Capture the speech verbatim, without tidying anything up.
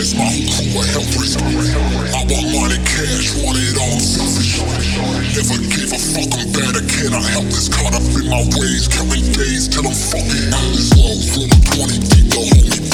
face, my whole crew are helpless. I want money, cash, want it all selfish. Never gave a fuck, I'm bad, I cannot help this. Caught up in my ways, counting days till I'm fucking out this world. Full of twenty deep, the homie